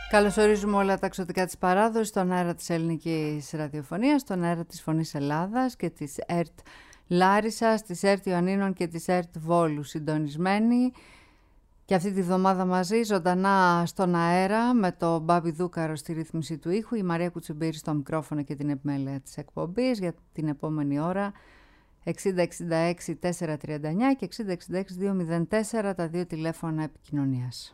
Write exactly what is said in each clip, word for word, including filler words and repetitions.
Καλωσορίζουμε όλα τα εξωτικά της παράδοσης στον αέρα της ελληνικής ραδιοφωνίας, στον αέρα της Φωνής Ελλάδας και της ΕΡΤ Λάρισσας, της ΕΡΤ Ιωαννίνων και της ΕΡΤ Βόλου, συντονισμένοι και αυτή τη βδομάδα μαζί ζωντανά στον αέρα με τον Μπάμπη Δούκαρο στη ρύθμιση του ήχου, η Μαρία Κουτσιμπήρη στο μικρόφωνο και την επιμέλεια της εκπομπής για την επόμενη ώρα εξήντα εξήντα έξι τετρακόσια τριάντα εννιά και εξήντα εξήντα έξι διακόσια τέσσερα τα δύο τηλέφωνα επικοινωνίας.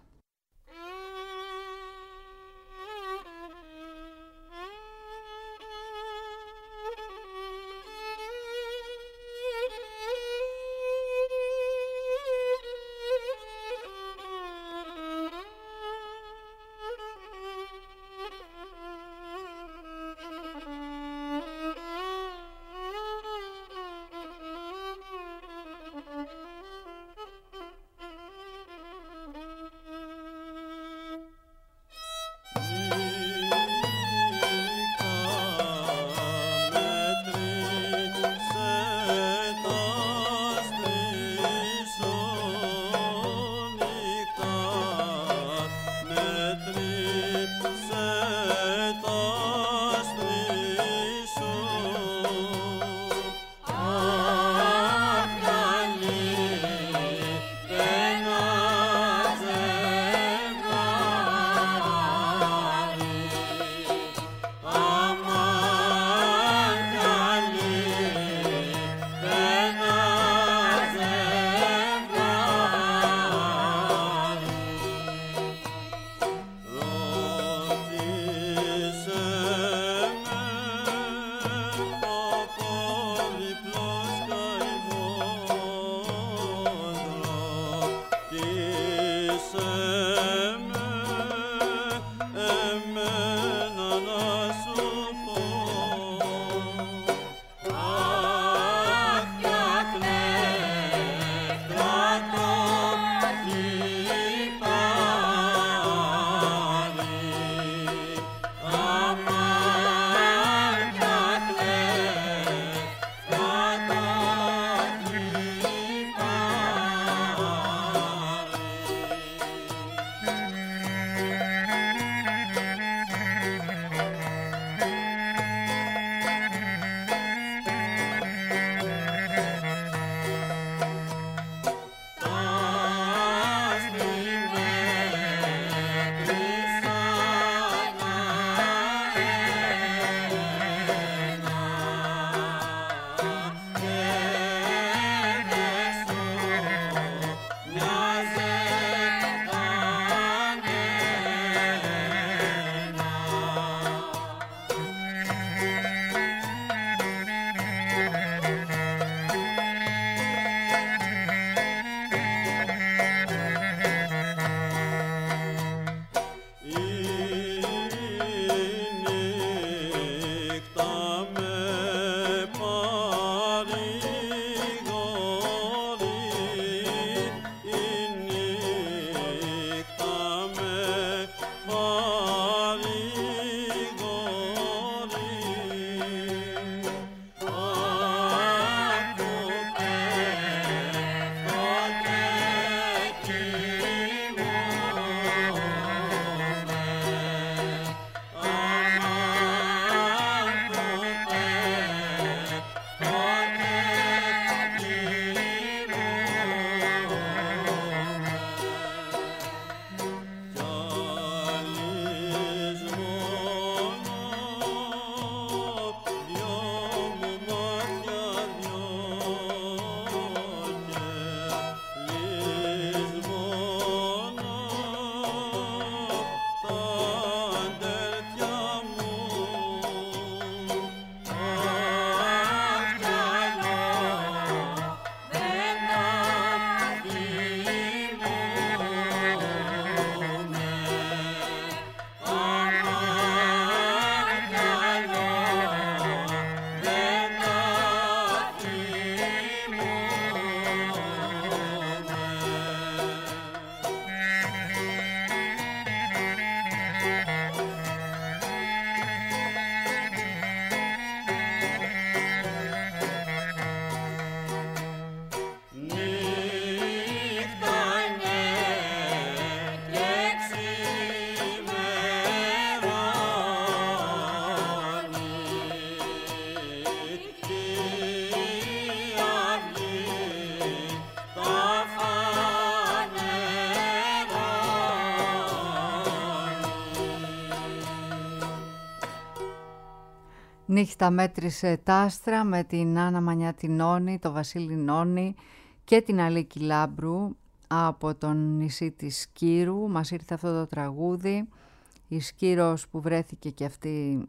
Νύχτα μέτρησε τ' άστρα με την Άννα Μανιάτη-Νόνη, το Βασίλη Νόνη και την Αλίκη Λάμπρου από τον νησί της Σκύρου. Μας ήρθε αυτό το τραγούδι, η Σκύρος που βρέθηκε και αυτή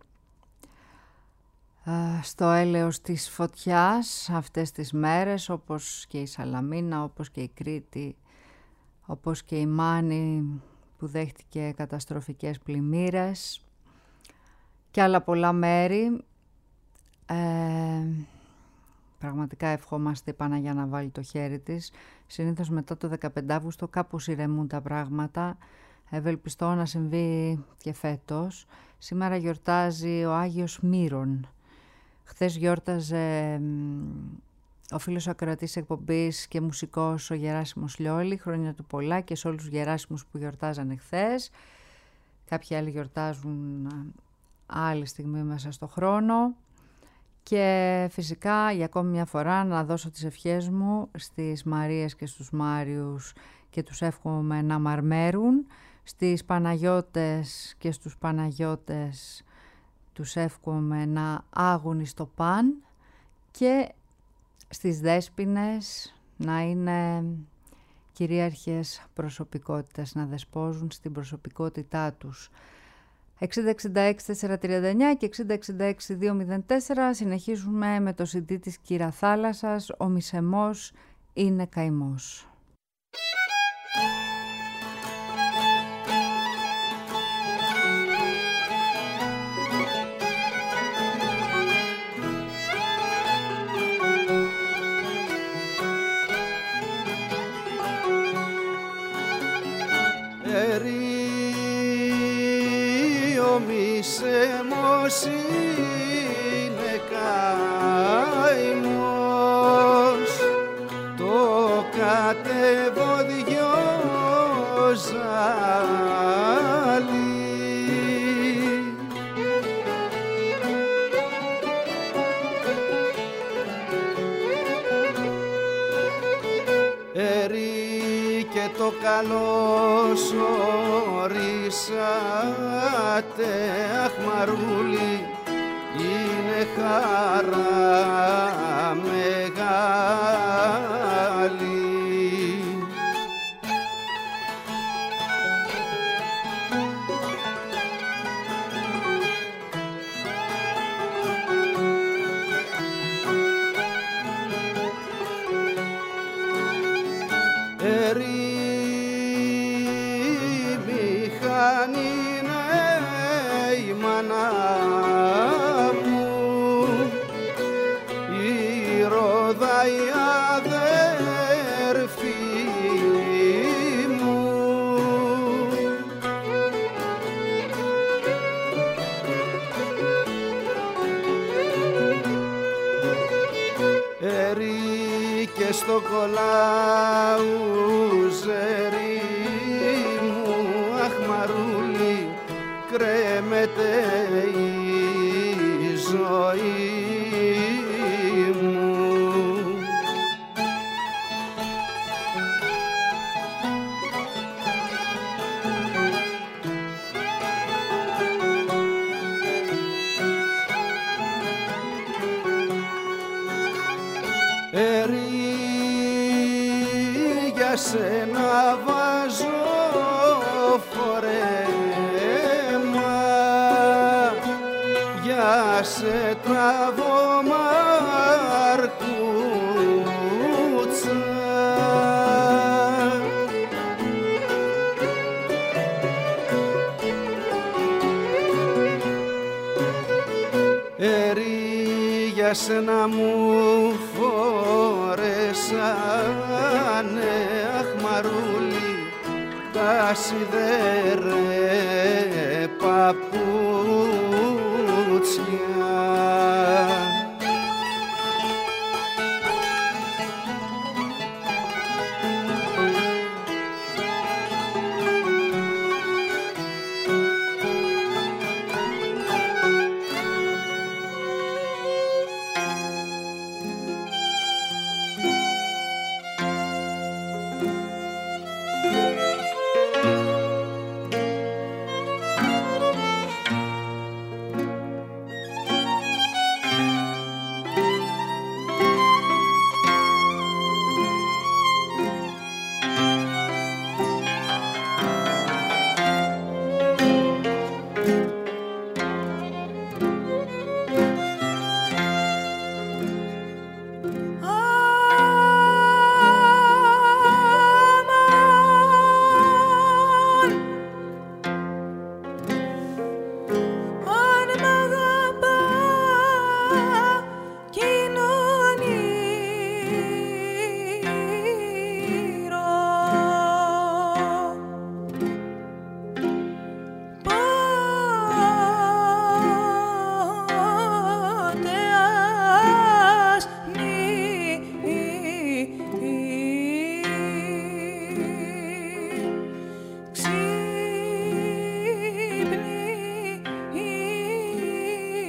στο έλεος της φωτιάς αυτές τις μέρες, όπως και η Σαλαμίνα, όπως και η Κρήτη, όπως και η Μάνη που δέχτηκε καταστροφικές πλημμύρες και άλλα πολλά μέρη. Ε, πραγματικά ευχόμαστε η Παναγιά να βάλει το χέρι της. Συνήθως μετά το δεκαπέντε Αυγούστου κάπως ηρεμούν τα πράγματα. Ευελπιστώ να συμβεί και φέτος. Σήμερα γιορτάζει ο Άγιος Μύρων. Χθες γιόρταζε ο φίλος ακροατής εκπομπής και μουσικός ο Γεράσιμος Λιόλη. Χρόνια του πολλά και σε όλους τους Γεράσιμους που γιορτάζανε χθες. Κάποιοι άλλοι γιορτάζουν άλλη στιγμή μέσα στο χρόνο. Και φυσικά για ακόμη μια φορά να δώσω τις ευχές μου στις Μαρίες και στους Μάριους και τους εύχομαι να μαρμέρουν. Στις Παναγιώτες και στους Παναγιώτες τους εύχομαι να άγουν στο παν και στις Δέσποινες να είναι κυρίαρχες προσωπικότητες, να δεσπόζουν στην προσωπικότητά τους. εξήντα εξήντα έξι τετρακόσια τριάντα εννιά και εξήντα εξήντα έξι διακόσια τέσσερα συνεχίζουμε με το σι ντι της Κύρα Θάλασσας, ο Μισεμός είναι καημός. Ο Μισεμός είναι καημός, το κατεβόδιό ζάλι. Ερή και το καλώς ορίσατε, αχ μαρούλι, είναι χαρά μεγάλη. Στο κολάουζερί μου, αχ μαρούλι, κρέμεται η ζωή μου. Σένα βάζω φορέμα, για σε τραβώ μαρκούτσα. Ερή για σένα μου φορέσανε, μαρούλι, τα σιδερέ παπούτσια.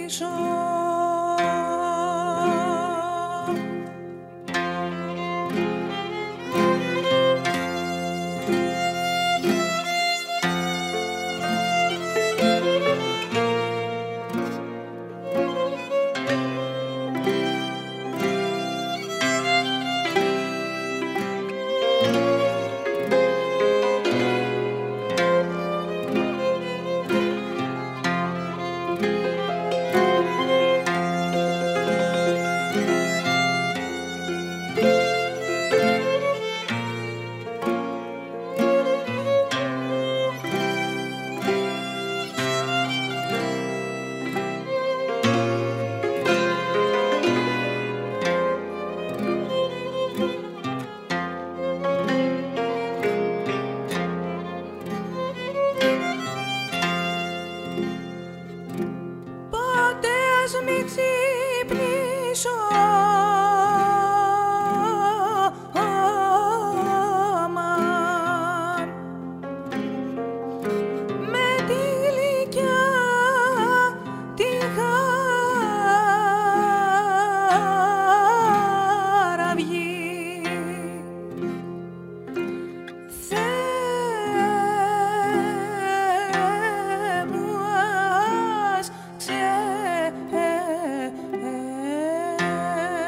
Ξε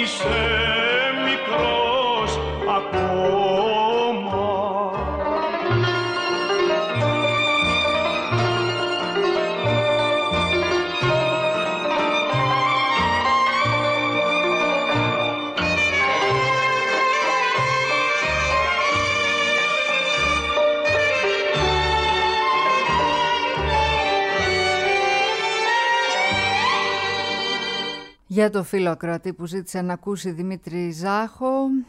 είσαι μικρός ακόμα. Για το φίλο ακροατή που ζήτησε να ακούσει Δημήτρη Ζάχο,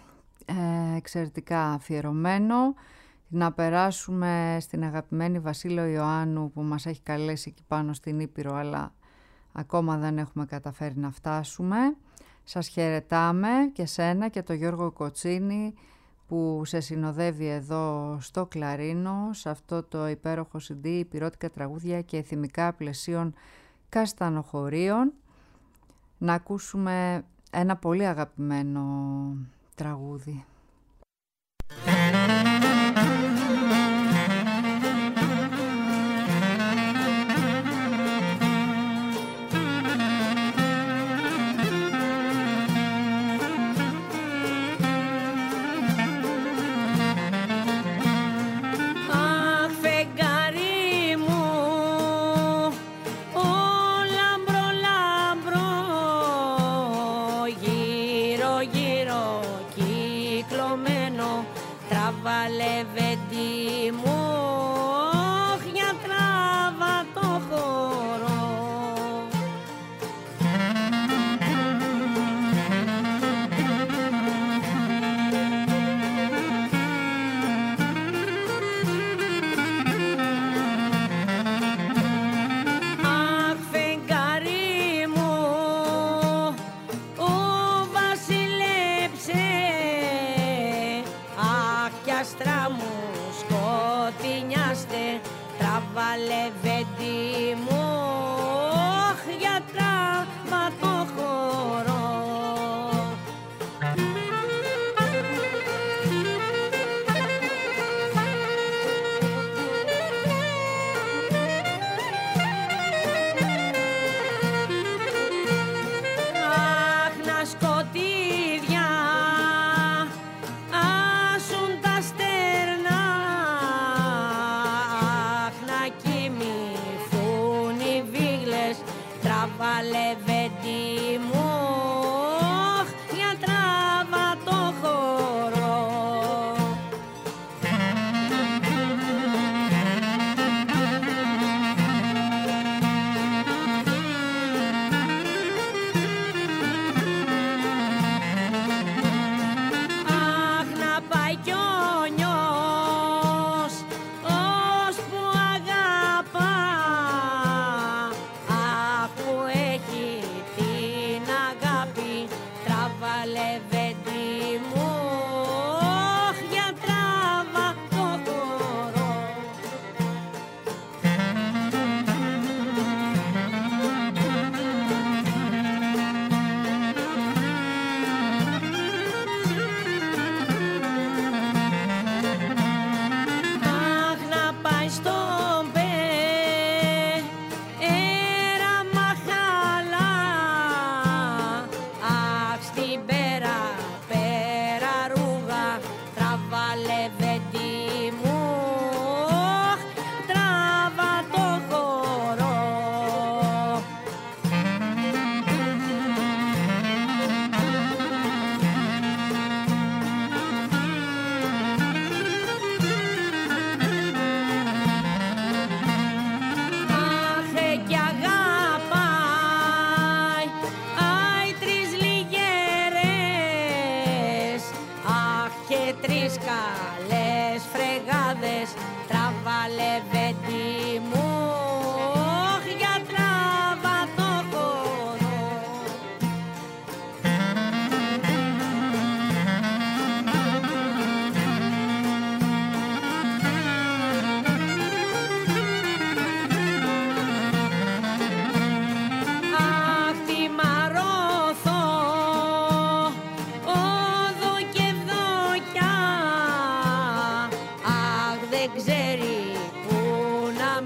ε, εξαιρετικά αφιερωμένο, να περάσουμε στην αγαπημένη Βασίλειο Ιωάννου που μας έχει καλέσει εκεί πάνω στην Ήπειρο, αλλά ακόμα δεν έχουμε καταφέρει να φτάσουμε. Σας χαιρετάμε και σένα και το Γιώργο Κοτσίνη που σε συνοδεύει εδώ στο κλαρίνο, σε αυτό το υπέροχο σι ντι, υπηρώτικα τραγούδια και θυμικά πλαισίων καστανοχωρίων. Να ακούσουμε ένα πολύ αγαπημένο τραγούδι. Δεν ξέρει που να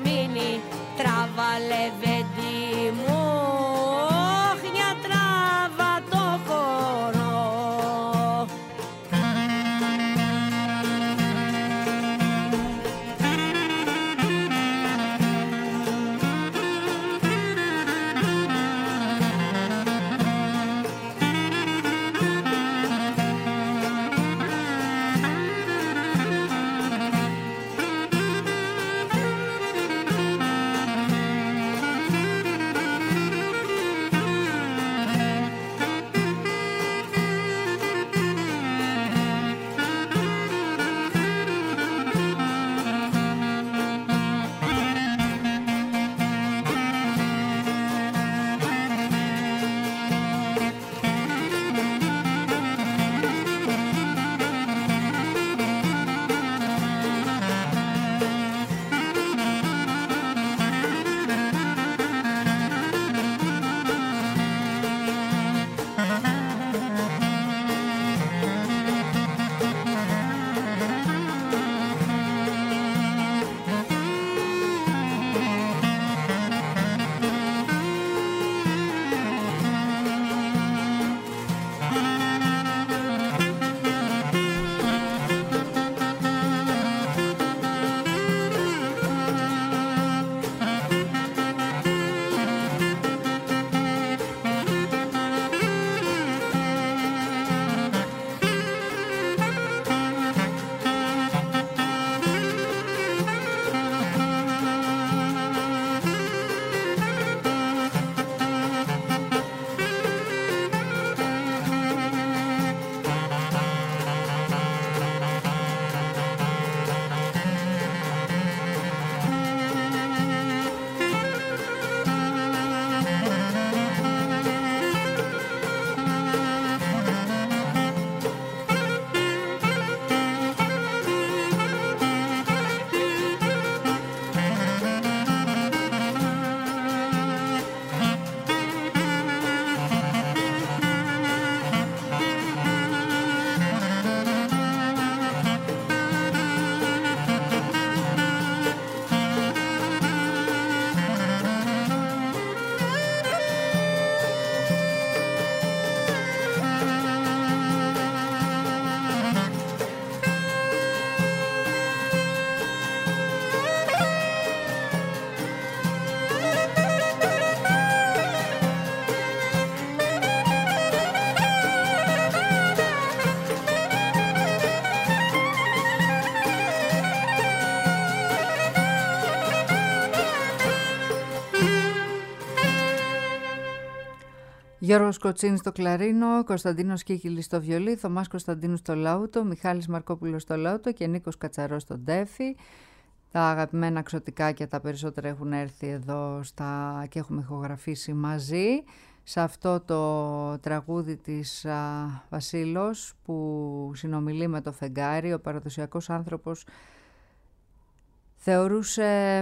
Γιώργος Κοτσίνης στο κλαρίνο, Κωνσταντίνος Κίκυλης στο βιολί, Θωμάς Κωνσταντίνου στο λαούτο, Μιχάλης Μαρκόπουλος στο λαούτο και Νίκος Κατσαρός στο ντέφι. Τα αγαπημένα ξωτικάκια τα περισσότερα έχουν έρθει εδώ στα... και έχουμε ηχογραφήσει μαζί σε αυτό το τραγούδι της α, Βασίλος που συνομιλεί με το φεγγάρι. Ο παραδοσιακός άνθρωπος θεωρούσε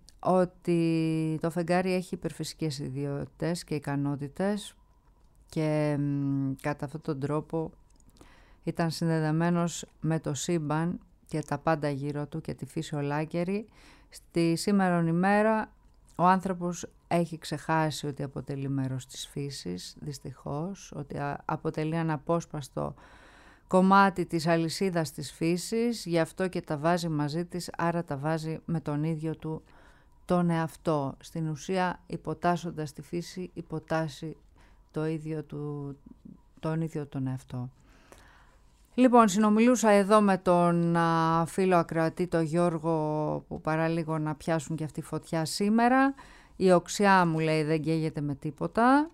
ότι το φεγγάρι έχει υπερφυσικές ιδιότητες και ικανότητες και μ, κατά αυτόν τον τρόπο ήταν συνδεδεμένος με το σύμπαν και τα πάντα γύρω του και τη φύση ολάκερη. Στη σήμερον ημέρα ο άνθρωπος έχει ξεχάσει ότι αποτελεί μέρος της φύσης, δυστυχώς, ότι αποτελεί αναπόσπαστο κομμάτι της αλυσίδας της φύσης, γι' αυτό και τα βάζει μαζί της, άρα τα βάζει με τον ίδιο του τον εαυτό. Στην ουσία, υποτάσσοντας τη φύση, υποτάσσει το ίδιο του, τον ίδιο τον εαυτό. Λοιπόν, συνομιλούσα εδώ με τον α, φίλο ακροατή, τον Γιώργο, που παραλίγο να πιάσουν και αυτή φωτιά σήμερα. Η οξιά, μου λέει, δεν καίγεται με τίποτα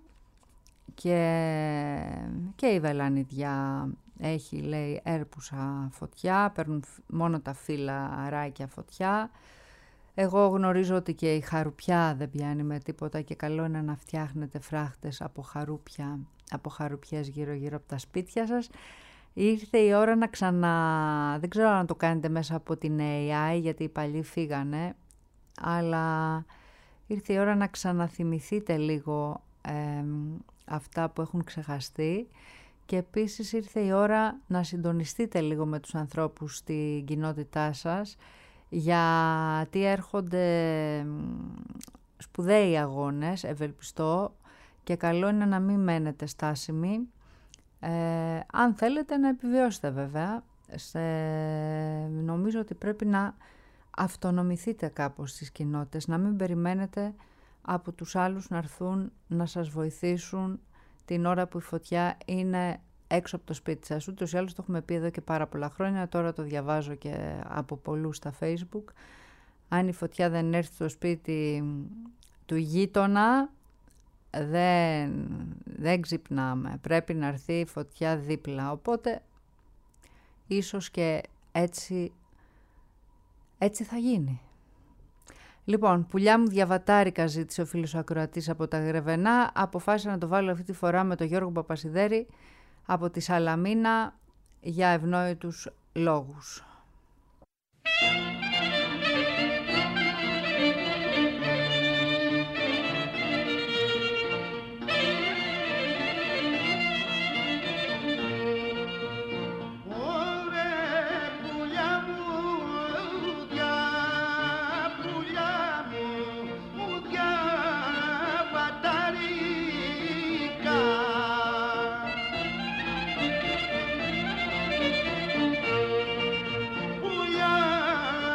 και, και η βελανιδιά έχει, λέει, έρπουσα φωτιά, παίρνουν μόνο τα φύλλα αράκια φωτιά. Εγώ γνωρίζω ότι και η χαρουπιά δεν πιάνει με τίποτα και καλό είναι να φτιάχνετε φράχτες από χαρούπια, από χαρουπιές γύρω-γύρω από τα σπίτια σας. Ήρθε η ώρα να ξανα... δεν ξέρω αν το κάνετε μέσα από την έι άι γιατί οι παλιοί φύγανε, αλλά ήρθε η ώρα να ξαναθυμηθείτε λίγο ε, αυτά που έχουν ξεχαστεί και επίσης ήρθε η ώρα να συντονιστείτε λίγο με τους ανθρώπους στην κοινότητά σας, γιατί έρχονται σπουδαίοι αγώνες, ευελπιστώ, και καλό είναι να μην μένετε στάσιμοι. Ε, αν θέλετε να επιβιώσετε βέβαια, σε, νομίζω ότι πρέπει να αυτονομηθείτε κάπως στις κοινότητες, να μην περιμένετε από τους άλλους να έρθουν να σας βοηθήσουν την ώρα που η φωτιά είναι έξω από το σπίτι σας. Ούτως ή άλλως το έχουμε πει εδώ και πάρα πολλά χρόνια, τώρα το διαβάζω και από πολλούς στα Facebook. Αν η φωτιά δεν έρθει στο σπίτι του γείτονα, δεν, δεν ξυπνάμε. Πρέπει να έρθει η φωτιά δίπλα. Οπότε, ίσως και έτσι, έτσι θα γίνει. Λοιπόν, πουλιά μου διαβατάρικα, ζήτησε ο φίλος ακροατής από τα Γρεβενά. Αποφάσισα να το βάλω αυτή τη φορά με τον Γιώργο Παπασιδέρη από τη Σαλαμίνα για ευνόητους λόγους. Πουλιά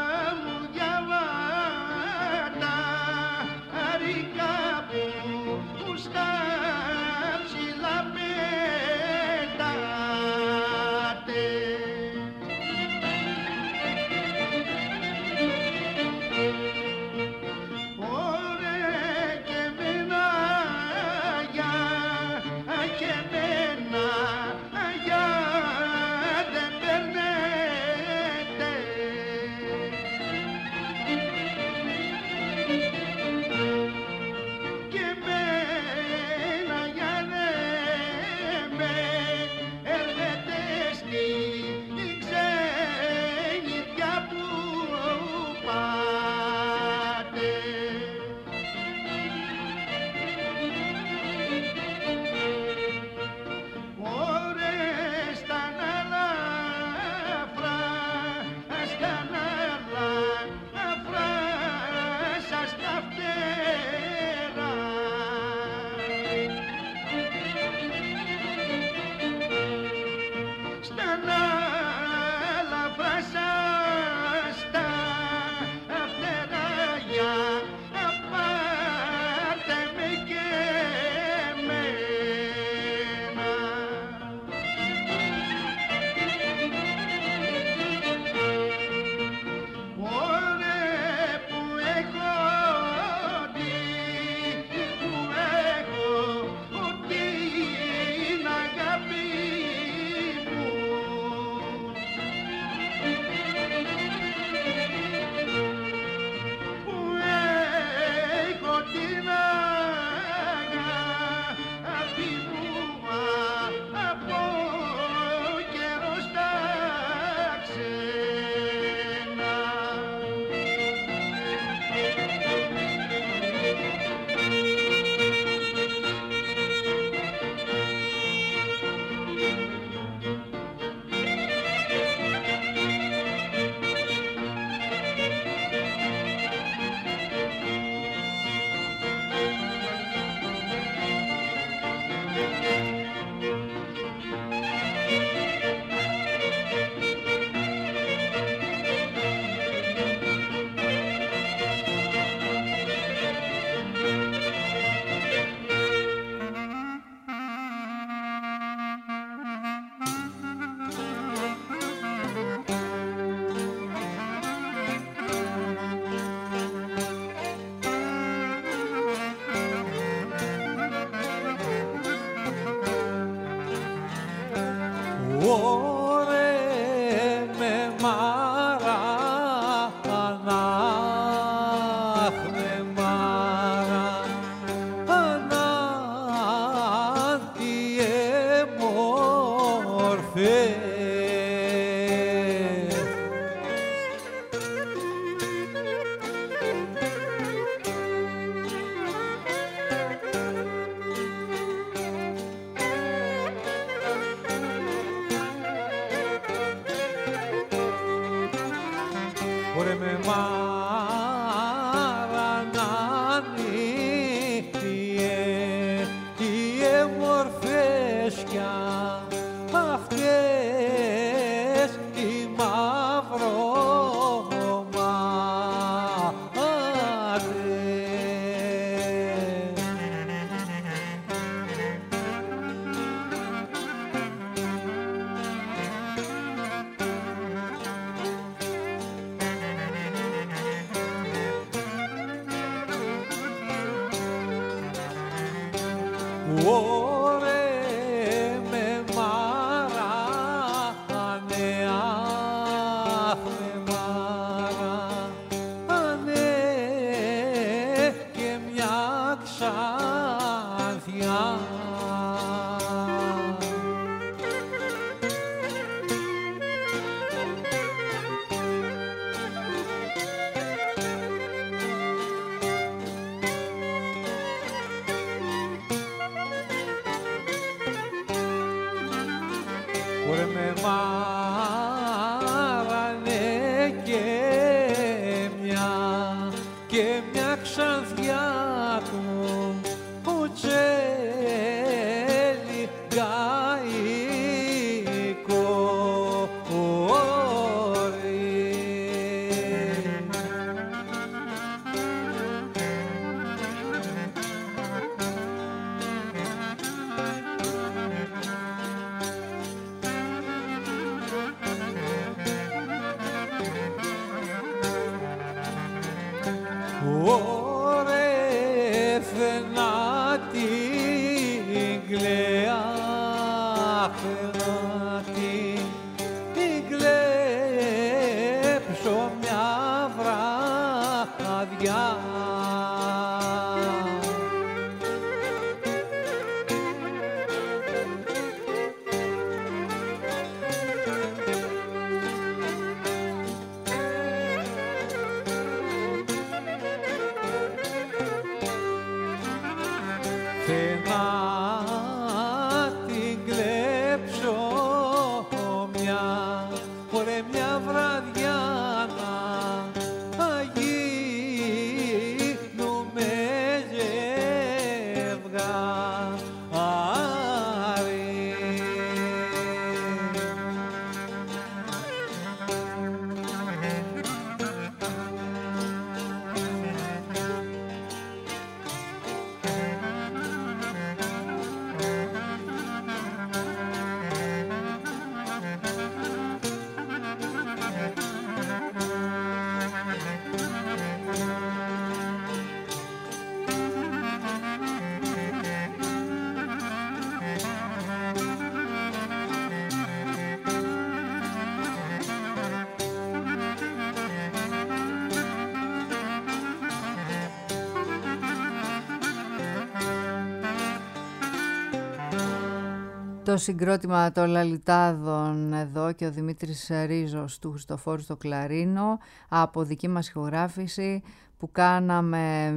Το συγκρότημα των Λαλιτάδων εδώ και ο Δημήτρης Ρίζος του Χριστοφόρου στο κλαρίνο από δική μας ηχογράφηση που κάναμε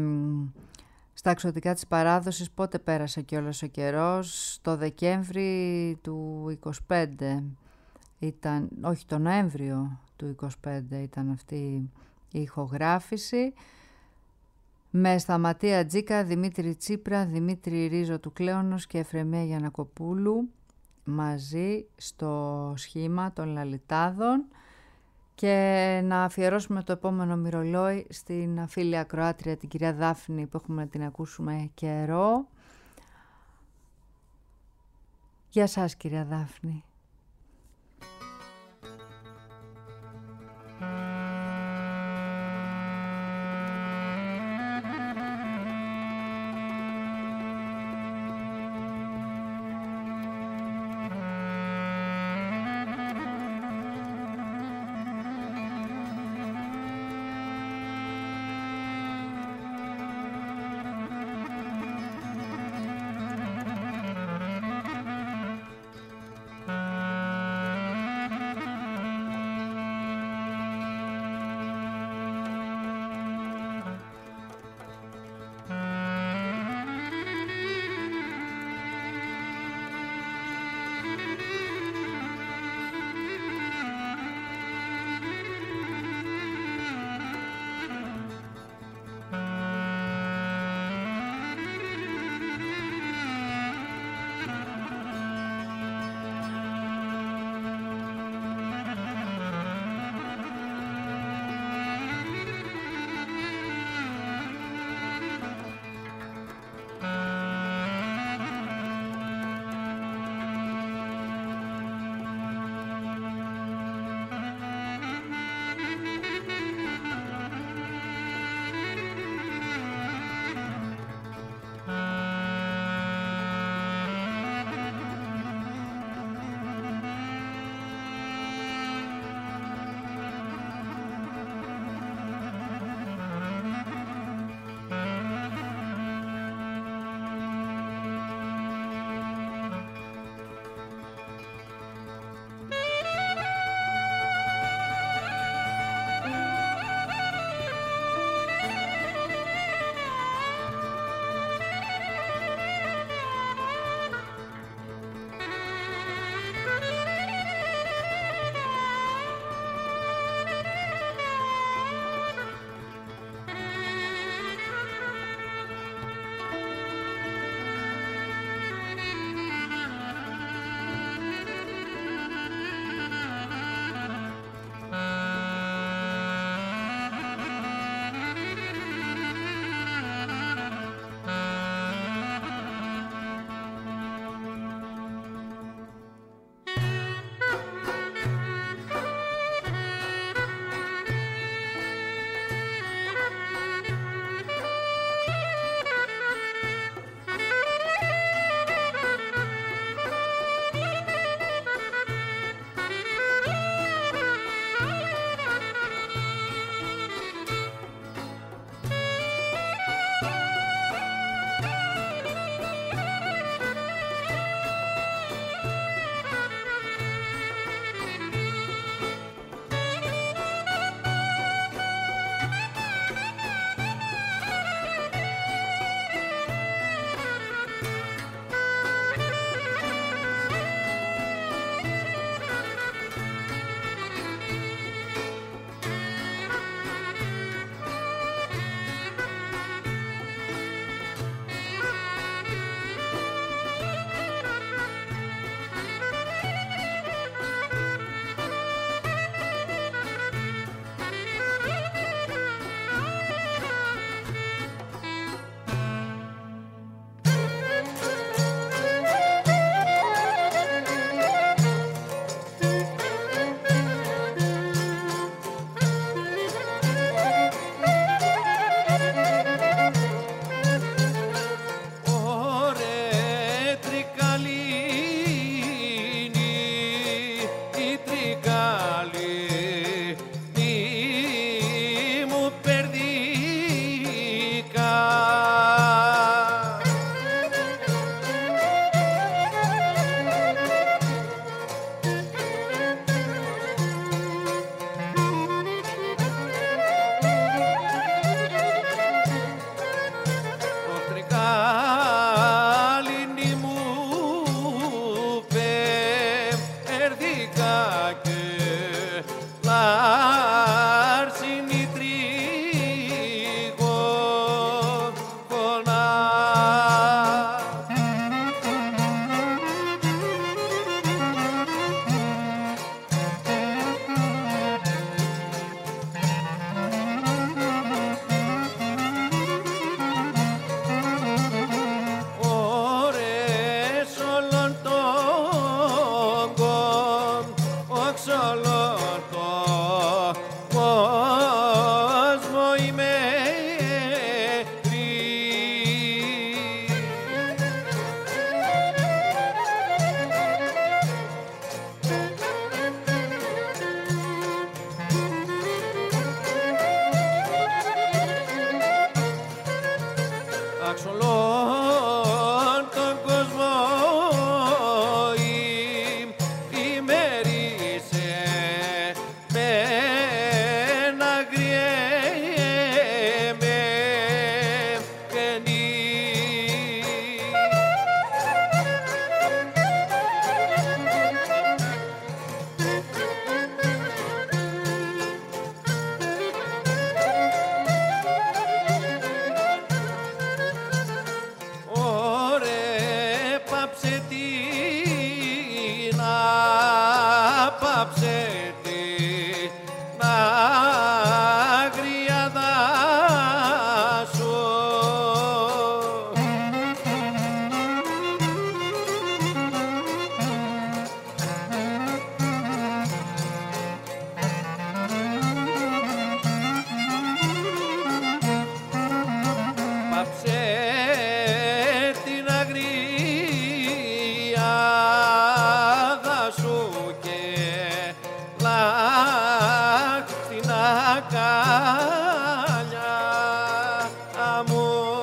στα εξωτικά της παράδοσης. Πότε πέρασε κιόλας ο καιρός? Το Δεκέμβρη του είκοσι πέντε ήταν, όχι το Νοέμβριο του είκοσι πέντε ήταν αυτή η ηχογράφηση, με Σταματία Τζίκα, Δημήτρη Τσίπρα, Δημήτρη Ρίζο του Κλέονος και Εφρεμία Γιαννακοπούλου μαζί στο σχήμα των Λαλιτάδων. Και να αφιερώσουμε το επόμενο μυρολόι στην φίλη ακροάτρια την κυρία Δάφνη που έχουμε να την ακούσουμε καιρό. Γεια σας κυρία Δάφνη. βάψε την άγρια δάσο. Βάψε την αγρία δάσο και λάχ την αγκαλιά μου.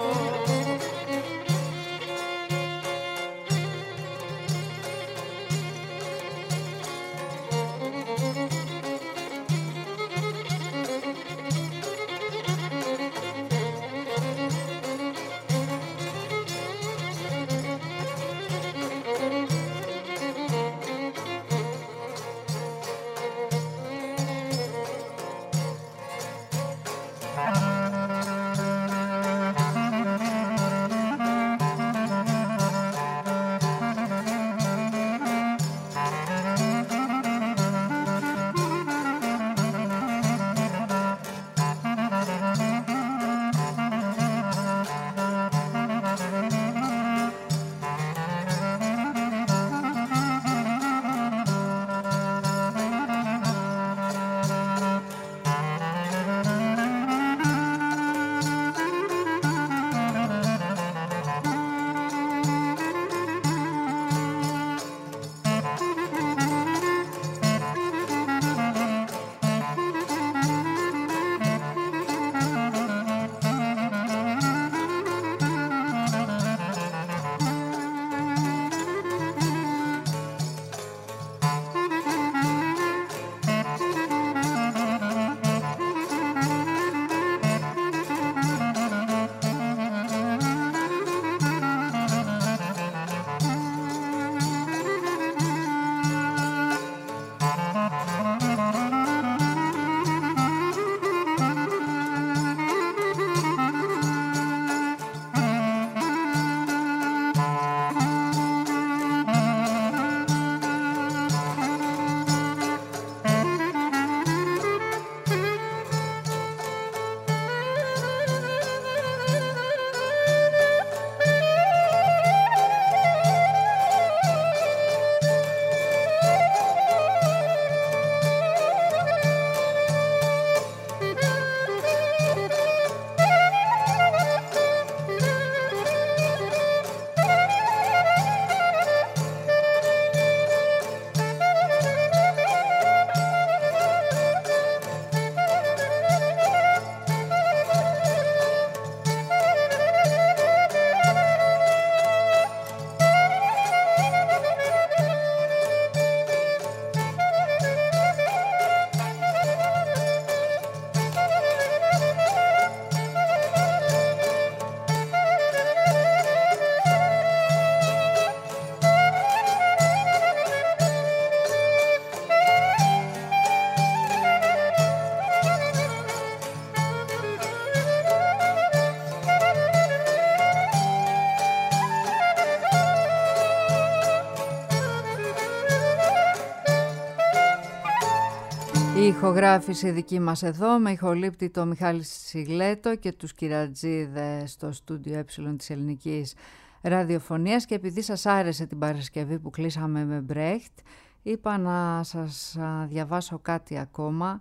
Η ηχογράφηση δική μας εδώ με ηχολήπτη το Μιχάλη Σιγλέτο και τους Κυρατζίδες στο στούντιο Ε της Ελληνικής Ραδιοφωνίας, και επειδή σας άρεσε την Παρασκευή που κλείσαμε με Μπρέχτ, είπα να σας διαβάσω κάτι ακόμα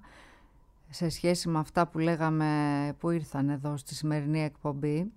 σε σχέση με αυτά που λέγαμε που ήρθαν εδώ στη σημερινή εκπομπή.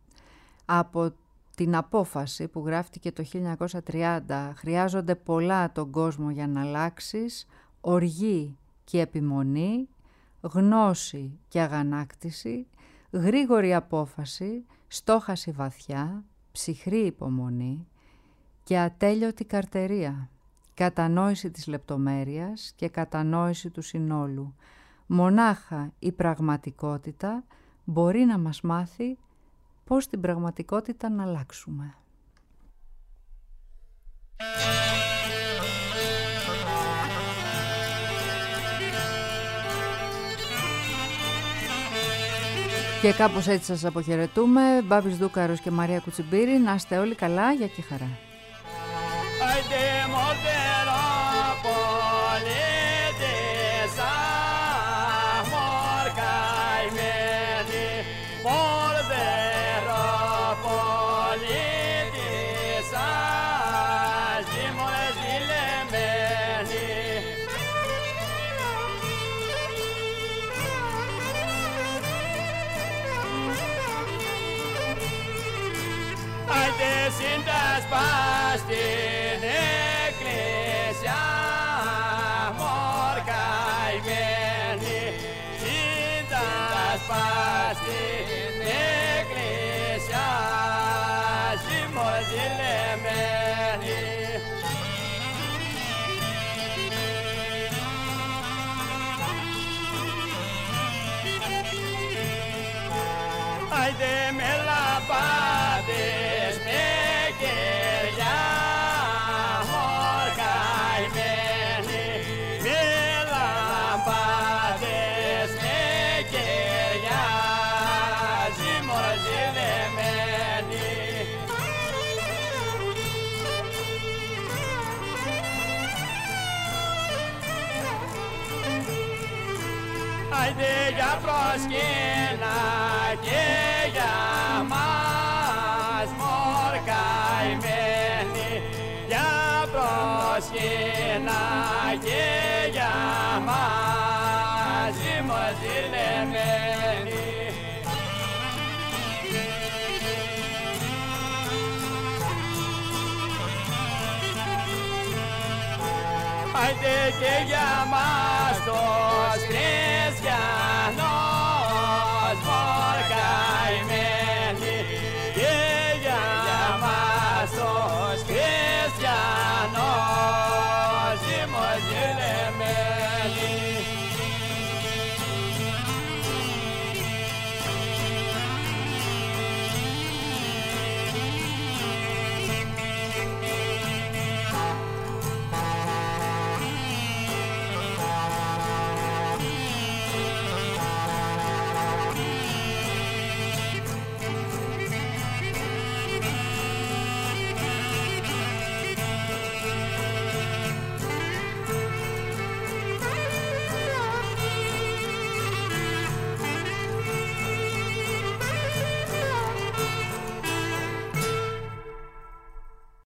Από την απόφαση που γράφτηκε το χίλια εννιακόσια τριάντα, χρειάζονται πολλά τον κόσμο για να αλλάξεις, οργή και επιμονή, γνώση και αγανάκτηση, γρήγορη απόφαση, στόχαση βαθιά, ψυχρή υπομονή και ατέλειωτη καρτερία, κατανόηση της λεπτομέρειας και κατανόηση του συνόλου. Μονάχα η πραγματικότητα μπορεί να μας μάθει πώς την πραγματικότητα να αλλάξουμε. Και κάπως έτσι σας αποχαιρετούμε. Μπάμπης Δούκαρος και Μαρία Κουτσιμπήρη. Να είστε όλοι καλά, για και χαρά. σύντας πας στην εκκλησιά μορκαημένη, σύντας πας στην εκκλησιά ζυμοζηλεμένη. Άιντε με λαμπάδες με κεριά μορκαημένη, με λαμπάδες με κεριά ζυμοζηλεμένη. Άιντε για προσκύνα και για μας μορκαημένοι, για προσκύνα και για μας ζυμοζηλεμένοι. Άιντε και για μας τους χριστιανούς